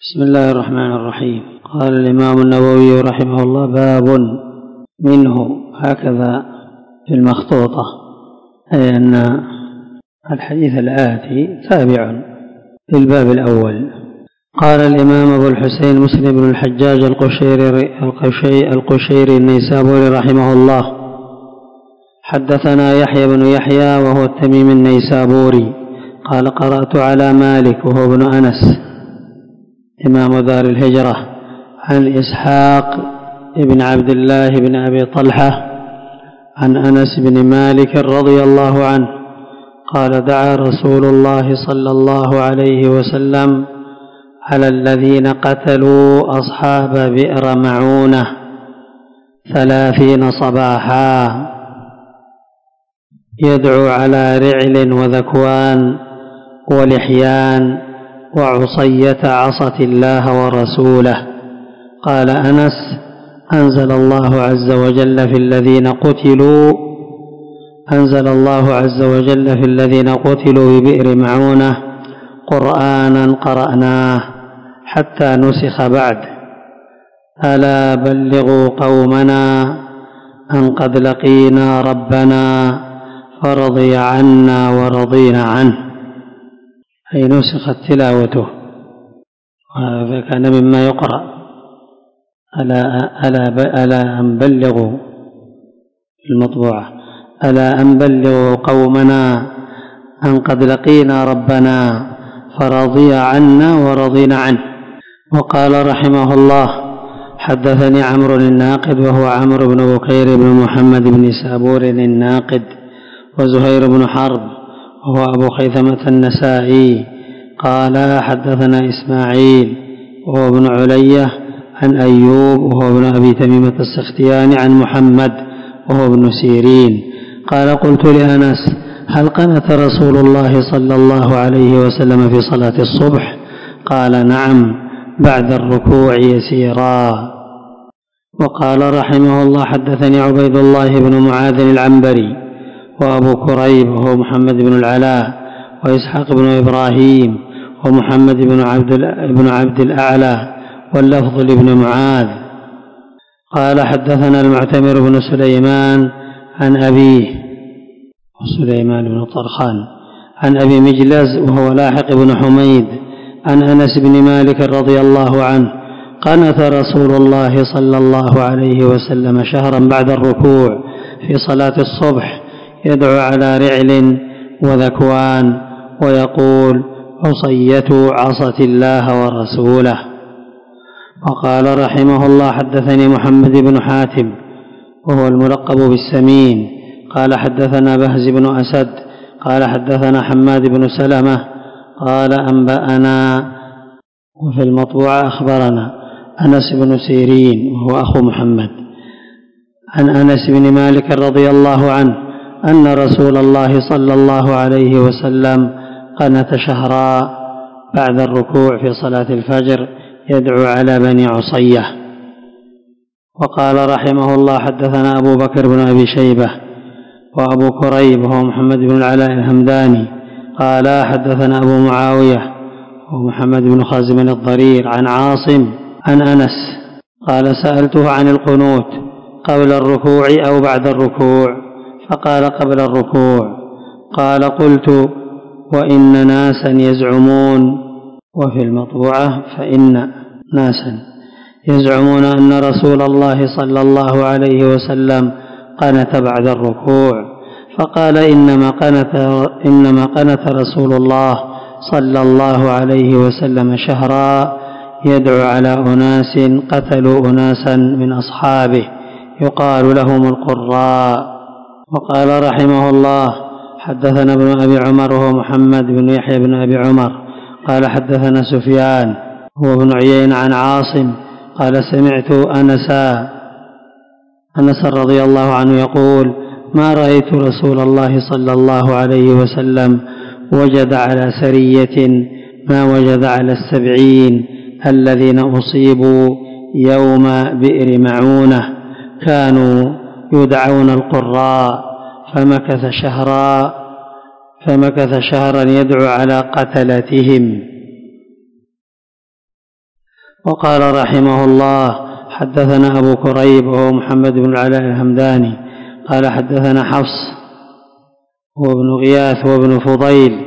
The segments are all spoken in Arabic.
بسم الله الرحمن الرحيم. قال الإمام النووي رحمه الله: باب منه، هكذا في المخطوطة، أي أن الحديث الآتي تابع في الباب الأول. قال الإمام أبو الحسين مسلم بن الحجاج القشيري النيسابوري رحمه الله: حدثنا يحيى بن يحيى وهو التميمي النيسابوري قال: قرأت على مالك وهو ابن أنس إمام دار الهجرة عن إسحاق بن عبد الله بن أبي طلحة عن أنس بن مالك رضي الله عنه قال: دعا رسول الله صلى الله عليه وسلم على الذين قتلوا أصحاب بئر معونة 30 صباحا، يدعو على رعل وذكوان ولحيان وعصية عصت الله ورسوله. قال أنس: أنزل الله عز وجل في الذين قتلوا ببئر معونة قرآنا قرأناه حتى نسخ بعد: ألا بلغوا قومنا أن قد لقينا ربنا فرضي عنا ورضينا عنه، أي نسخت تلاوته. وهذا كان مما يقرأ: ألا أن بلغوا المطبوعة: ألا أن بلغوا قومنا أن قد لقينا ربنا فرضي عنا ورضينا عنه. وقال رحمه الله: حدثني عمرو الناقد وهو عمرو بن بكير بن محمد بن سابور الناقد، وزهير بن حرب وهو أبو خيثمة النسائي قال: حدثنا إسماعيل وهو ابن علية عن أيوب وهو ابن أبي تميمة السختياني عن محمد وهو ابن سيرين قال: قلت لأنس: هل قنت رسول الله صلى الله عليه وسلم في صلاة الصبح؟ قال: نعم، بعد الركوع يسيرا. وقال رحمه الله: حدثني عبيد الله بن معاذ العنبري وأبو كريب وهو محمد بن العلاء وإسحاق بن إبراهيم ومحمد بن عبد الأعلى واللفظ لابن معاذ قال: حدثنا المعتمر بن سليمان عن أبيه سليمان بن طرخان عن أبي مجلز وهو لاحق بن حميد عن أنس بن مالك رضي الله عنه: قنت رسول الله صلى الله عليه وسلم شهرا بعد الركوع في صلاة الصبح، يدعو على رعل وذكوان ويقول: عصية عصت الله ورسوله. وقال رحمه الله: حدثني محمد بن حاتم وهو الملقب بالسمين قال: حدثنا بهز بن أسد قال: حدثنا حماد بن سلمة قال: أنبأنا، وفي المطبوعة أخبرنا أنس بن سيرين وهو أخو محمد عن أنس بن مالك رضي الله عنه أن رسول الله صلى الله عليه وسلم قنت شهرا بعد الركوع في صلاة الفجر، يدعو على بني عصية. وقال رحمه الله: حدثنا أبو بكر بن أبي شيبة وأبو كريب وهو محمد بن العلاء الهمداني قال: حدثنا أبو معاوية ومحمد بن خازم الضرير عن عاصم عن أنس قال: سألته عن القنوت قبل الركوع أو بعد الركوع؟ فقال: قبل الركوع. قال: قلت: وإن ناسا يزعمون، وفي المطبوعة: فإن ناسا يزعمون أن رسول الله صلى الله عليه وسلم قنت بعد الركوع. فقال: إنما قنت رسول الله صلى الله عليه وسلم شهرا، يدعو على أناس قتلوا أناسا من أصحابه يقال لهم القراء. وقال رحمه الله: حدثنا ابن أبي عمر وهو محمد بن يحيى بن أبي عمر قال: حدثنا سفيان هو ابن عيين عن عاصم قال: سمعت أنس رضي الله عنه يقول: ما رأيت رسول الله صلى الله عليه وسلم وجد على سرية ما وجد على 70 الذين أصيبوا يوم بئر معونة، كانوا يدعون القراء، فمكث شهرا يدعو على قتلتهم. وقال رحمه الله: حدثنا أبو كريب وهو محمد بن العلاء الهمداني قال حدثنا حفص وابن غياث وابن فضيل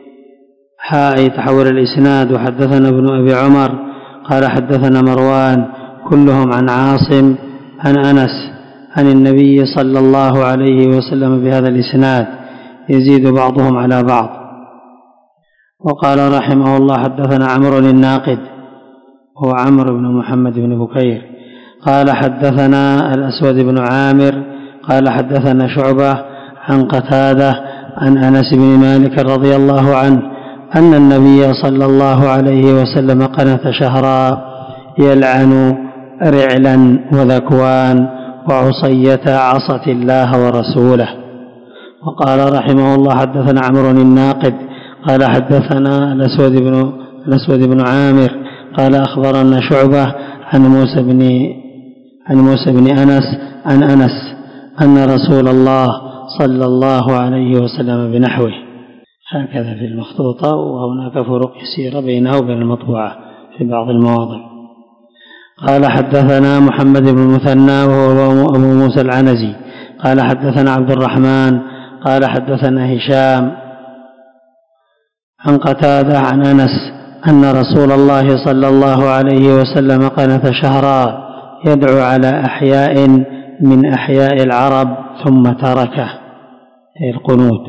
تحول الإسناد. وحدثنا ابن أبي عمر قال حدثنا مروان كلهم عن عاصم عن أنس عن النبي صلى الله عليه وسلم بهذا الإسناد يزيد بعضهم على بعض. وقال رحمه الله: حدثنا عمرو الناقد هو عمرو بن محمد بن بكير قال حدثنا الأسود بن عامر قال حدثنا شعبة عن قتادة عن أنس بن مالك رضي الله عنه أن النبي صلى الله عليه وسلم قنت شهرا يلعن رعلا وذكوان وعصية عصت الله ورسوله. وقال رحمه الله: حدثنا عمرو الناقد قال حدثنا الأسود بن عامر قال أخبرنا شعبة عن موسى بن أنس عن أنس أن رسول الله صلى الله عليه وسلم بنحوه. هكذا في المخطوطة، وهناك فروق يسيرة بينه وبين المطبوعة في بعض المواضع. قال حدثنا محمد بن المثنى وهو أبو موسى العنزي قال حدثنا عبد الرحمن قال حدثنا هشام عن قتادة عن أنس أن رسول الله صلى الله عليه وسلم قنت شهرا يدعو على أحياء من أحياء العرب ثم تركه القنوت.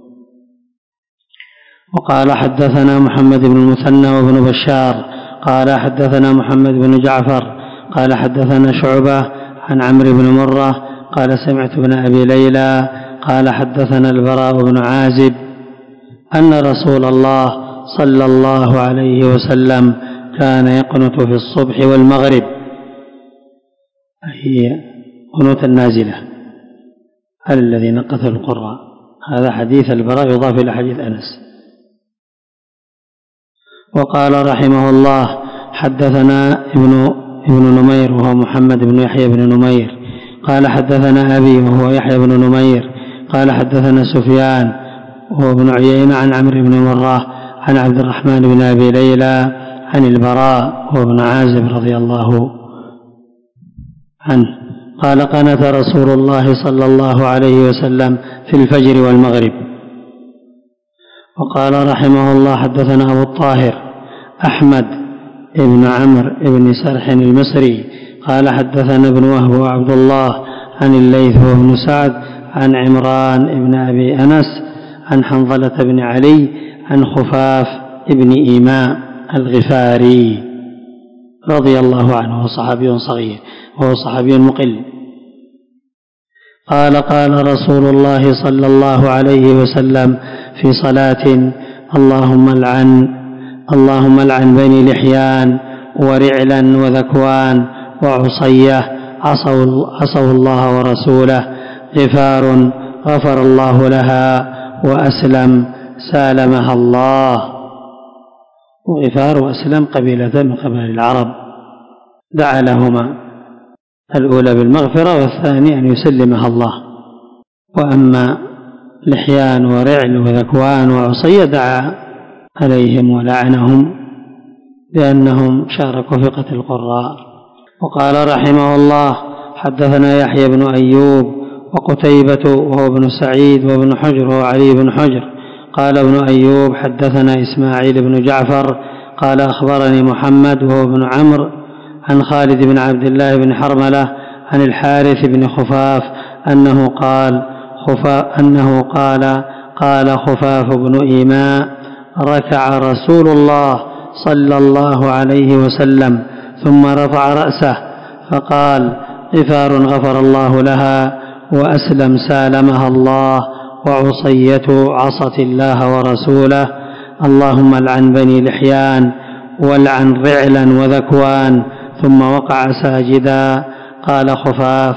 وقال حدثنا محمد بن المثنى وابن بشار قال حدثنا محمد بن جعفر قال حدثنا شعبة عن عمرو بن مرة قال سمعت ابن أبي ليلى قال حدثنا البراء بن عازب أن رسول الله صلى الله عليه وسلم كان يقنت في الصبح والمغرب، هي قنوت النازلة على الذي نقته القراء. هذا حديث البراء يضاف إلى حديث أنس. وقال رحمه الله: حدثنا ابن نمير وهو محمد بن يحيى بن نمير قال حدثنا أبي وهو يحيى بن نمير قال حدثنا سفيان وهو ابن عيينة عن عمرو بن مرة عن عبد الرحمن بن أبي ليلى عن البراء وهو ابن عازب رضي الله عنه قال: قنت رسول الله صلى الله عليه وسلم في الفجر والمغرب. وقال رحمه الله: حدثنا أبو الطاهر أحمد بن عمرو بن سرح المصري قال حدثنا ابن وهب وعبد الله عن الليث وابن سعد عن عمران بن أبي أنس عن حنظلة بن علي عن خفاف بن إيماء الغفاري رضي الله عنه، وهو صحابي صغير وهو صحابي مقل قال: قال رسول الله صلى الله عليه وسلم في صلاة: اللهم العن بني لحيان ورعلا وذكوان وعصية عصوا الله ورسوله، غفار غفر الله لها وأسلم سالمها الله. وغفار وأسلم قبيلة من قبائل العرب، دعا لهما الأولى بالمغفرة والثاني أن يسلمها الله. وأما لحيان ورعل وذكوان وعصية دعا عليهم ولعنهم لأنهم شاركوا في قتل القراء. وقال رحمه الله: حدثنا يحيى بن أيوب وقتيبة وهو ابن سعيد وابن حجر وعلي بن حجر قال ابن أيوب: حدثنا إسماعيل بن جعفر قال أخبرني محمد وهو ابن عمرو عن خالد بن عبد الله بن حرملة عن الحارث بن خفاف أنه قال خفاف بن إيماء: ركع رسول الله صلى الله عليه وسلم ثم رفع رأسه فقال: غفار غفر الله لها وأسلم سالمها الله وعصية عصت الله ورسوله، اللهم العن بني لحيان والعن رعلا وذكوان. ثم وقع ساجدا. قال خفاف: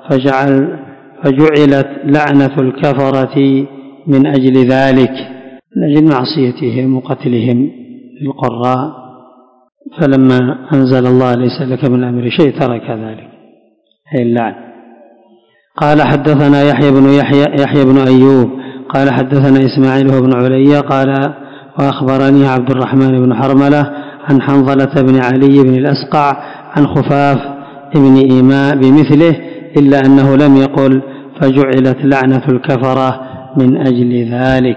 فجعلت لعنة الكفرة من أجل ذلك، من أجل معصيتهم وقتلهم للقراء، فلما أنزل الله ليس لك من الأمر شيء ترك ذلك، هي اللعن. قال حدثنا يحيى بن أيوب قال حدثنا إسماعيل بن علي قال: وأخبرني عبد الرحمن بن حرملة عن حنظلة بن علي بن الأسقع عن خفاف بن إيماء بمثله، إلا أنه لم يقل فجعلت لعنة الكفرة من أجل ذلك.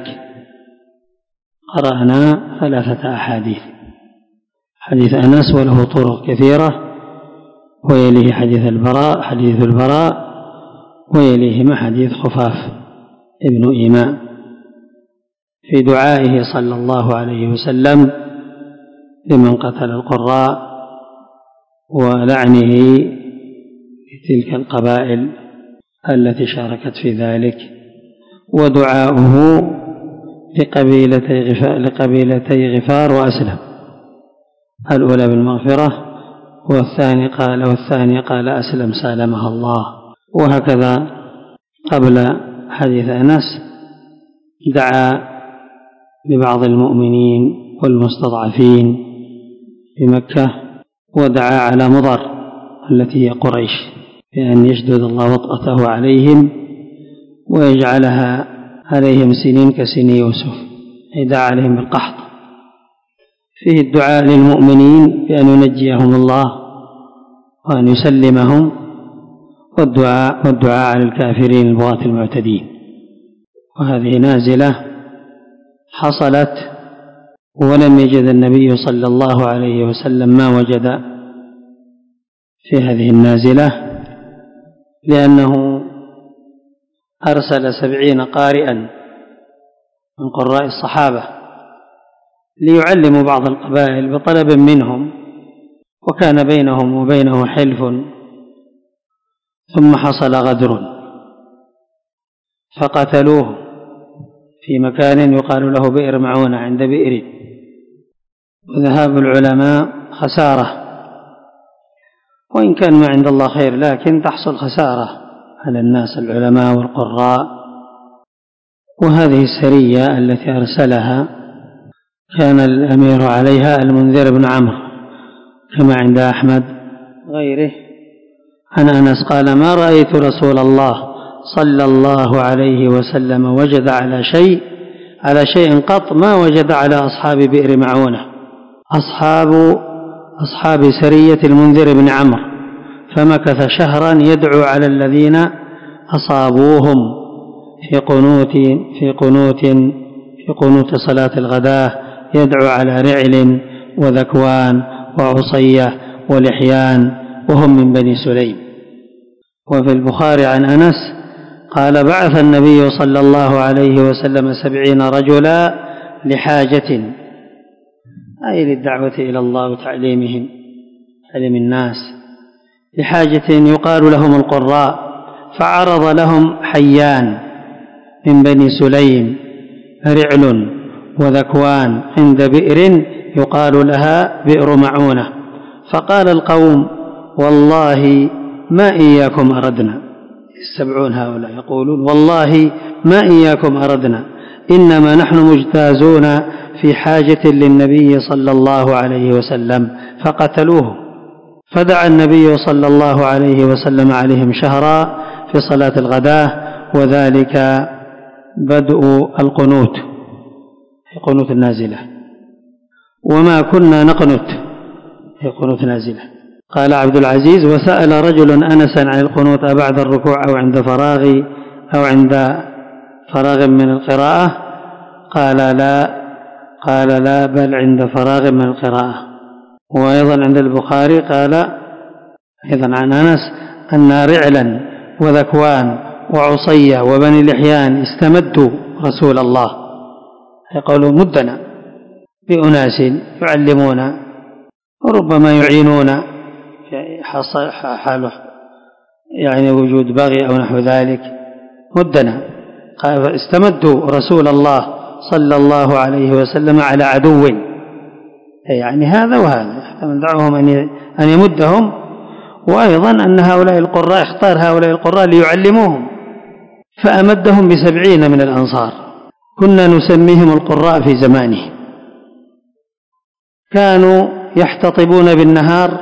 قرأنا 3 أحاديث: حديث أنس وله طرق كثيرة، ويليه حديث البراء، ويليهما حديث خفاف ابن إيماء في دعائه صلى الله عليه وسلم لمن قتل القراء ولعنه لتلك القبائل التي شاركت في ذلك، ودعاؤه لقبيلتي غفار وأسلم، الأولى بالمغفرة والثاني قال أسلم سالمها الله. وهكذا قبل حديث أنس دعا ببعض المؤمنين والمستضعفين بمكة، ودعا على مضر التي هي قريش بأن يشدد الله وطأته عليهم ويجعلها عليهم سنين كسن يوسف، دعا عليهم بالقحط. فيه الدعاء للمؤمنين بأن ينجيهم الله وأن يسلمهم، والدعاء على الكافرين البغاة المعتدين. وهذه نازلة حصلت ولم يجد النبي صلى الله عليه وسلم ما وجد في هذه النازلة، لأنه أرسل 70 قارئا من قراء الصحابة ليعلموا بعض القبائل بطلب منهم، وكان بينهم وبينه حلف، ثم حصل غدر فقتلوه في مكان يقال له بئر معونة عند بئر. وذهاب العلماء خسارة، وإن كان ما عند الله خير لكن تحصل خسارة على الناس العلماء والقراء. وهذه السرية التي أرسلها كان الأمير عليها المنذر بن عمرو كما عند أحمد غيره عن أنس قال: ما رأيت رسول الله صلى الله عليه وسلم وجد على شيء قط ما وجد على أصحاب بئر معونة، أصحاب سرية المنذر بن عمرو، فمكث شهرا يدعو على الذين أصابوهم في قنوت صلاة الغداة، يدعو على رعل وذكوان وعصية ولحيان وهم من بني سليم. وفي البخاري عن أنس قال: بعث النبي صلى الله عليه وسلم 70 رجلا لحاجة، أي للدعوة إلى الله وتعليم الناس، لحاجة يقال لهم القراء، فعرض لهم حيان من بني سليم رعل وذكوان عند بئر يقال لها بئر معونة، فقال القوم: والله ما إياكم أردنا، 70 هؤلاء يقولون: والله ما إياكم أردنا، إنما نحن مجتازون في حاجة للنبي صلى الله عليه وسلم، فقتلوه. فدعا النبي صلى الله عليه وسلم عليهم شهرا في صلاة الغداة، وذلك بدء القنوت النازلة، وما كنا نقنت في قنوت نازلة. قال عبد العزيز: وسأل رجل أنسا عن القنوت بعد الركوع أو عند فراغ من القراءة، قال لا بل عند فراغ من القراءة. وأيضا عند البخاري قال أيضا عن أنس أن رعلا وذكوان وعصية وبني لحيان استمدوا رسول الله، يقولوا: مدنا بأناس يعلمون وربما يعينون في حاله يعني وجود بغي أو نحو ذلك، مدنا. قال: استمدوا رسول الله صلى الله عليه وسلم على عدو، يعني هذا وهذا، يحتمل دعوهم أن يمدهم، وأيضا أن هؤلاء القراء اختار هؤلاء القراء ليعلموهم، فأمدهم ب70 من الأنصار. كنا نسميهم القراء في زمانه، كانوا يحتطبون بالنهار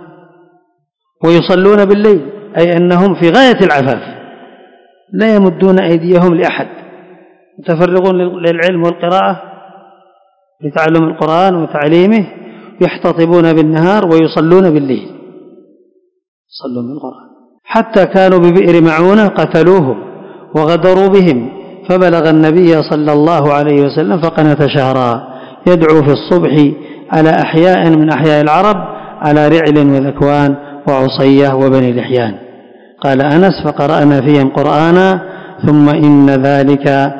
ويصلون بالليل، أي أنهم في غاية العفاف، لا يمدون أيديهم لأحد، متفرغون للعلم والقراءة لتعلم القرآن وتعليمه، يحتطبون بالنهار ويصلون بالليل، يصلون بالقرآن، حتى كانوا ببئر معونة قتلوهم وغدروا بهم، فبلغ النبي صلى الله عليه وسلم فقنت شهرا يدعو في الصبح على أحياء من أحياء العرب، على رعل وذكوان وعصية وبني لحيان. قال أنس: فقرأنا فيهم قرآنا ثم إن ذلك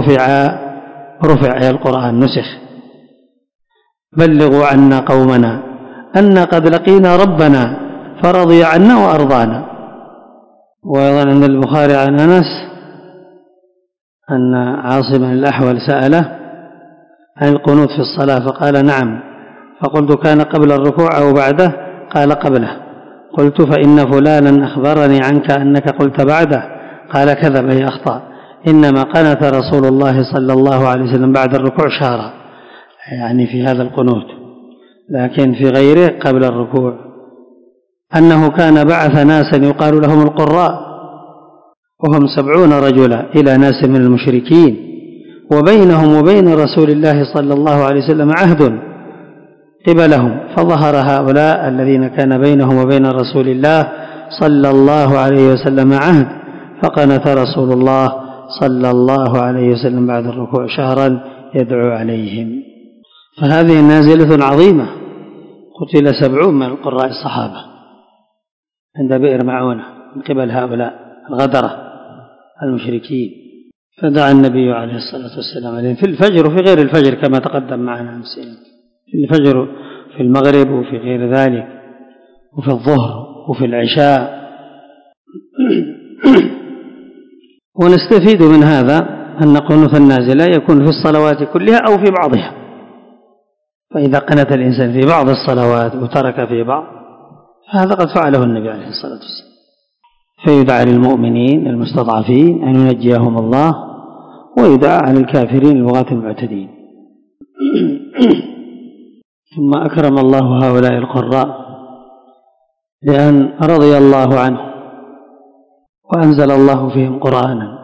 رفع القرآن نسخ. بلغوا عنا قومنا أن قد لقينا ربنا فرضي عنا وأرضانا. وأيضا عند البخاري عن أنس أن عاصم الأحول سأله عن القنوت في الصلاة فقال: نعم. فقلت: كان قبل الركوع أو بعده؟ قال: قبله. قلت: فإن فلانا أخبرني عنك أنك قلت بعده. قال: كذب، أي أخطأ، إنما قنت رسول الله صلى الله عليه وسلم بعد الركوع شهرا، يعني في هذا القنوت، لكن في غيره قبل الركوع. أنه كان بعث ناسا يقال لهم القراء، وهم 70 رجلا، إلى ناس من المشركين، وبينهم وبين رسول الله صلى الله عليه وسلم عهد قبلهم، فظهر هؤلاء الذين كان بينهم وبين رسول الله صلى الله عليه وسلم عهد، فقنت رسول الله صلى الله عليه وسلم بعد الركوع شهرا يدعو عليهم. فهذه نازلة عظيمة، قتل 70 من القراء الصحابة عند بئر معونة من قبل هؤلاء الغدرة المشركين، فدعا النبي عليه الصلاة والسلام عليهم في الفجر وفي غير الفجر كما تقدم معنا أمس، في الفجر في المغرب وفي غير ذلك، وفي الظهر وفي العشاء. ونستفيد من هذا أن قنوت النازلة يكون في الصلوات كلها أو في بعضها، فإذا قنت الإنسان في بعض الصلوات وترك في بعض فهذا قد فعله النبي عليه الصلاة والسلام. فيدعى للمؤمنين المستضعفين أن ينجيهم الله، ويدعى عن الكافرين البغاة المعتدين. ثم أكرم الله هؤلاء القراء لأن رضي الله عنه وأنزل الله فيهم قرآنا،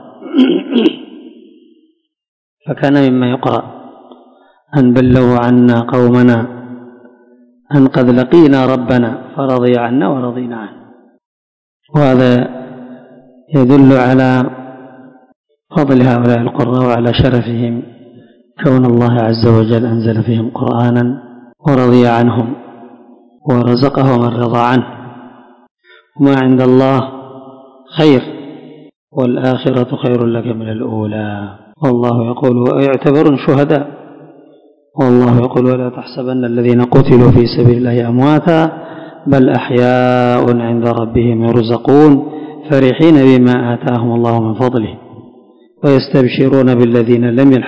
فكان مما يقرأ: أن بلغوا عنا قومنا أن قد لقينا ربنا فرضي عنا ورضينا عنه. وهذا يدل على فضل هؤلاء القراء وعلى شرفهم، كون الله عز وجل أنزل فيهم قرآنا ورضي عنهم ورزقهم الرضا عنه. وما عند الله خير، والآخرة خير لك من الأولى. والله يقول: ويعتبرون شهداء، والله يقول: ولا تحسبن الذين قتلوا في سبيل الله أمواتا بل أحياء عند ربهم يرزقون فرحين بما آتاهم الله من فضله ويستبشرون بالذين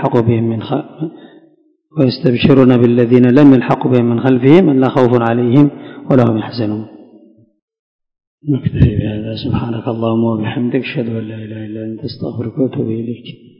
لم يلحقوا بهم من خلفهم ألا خوف عليهم ولا هم يحزنون. نكتفي بهذا. سبحانك اللهم وبحمدك، أشهد أن لا إله إلا أنت، أستغفرك وأتوب إليك.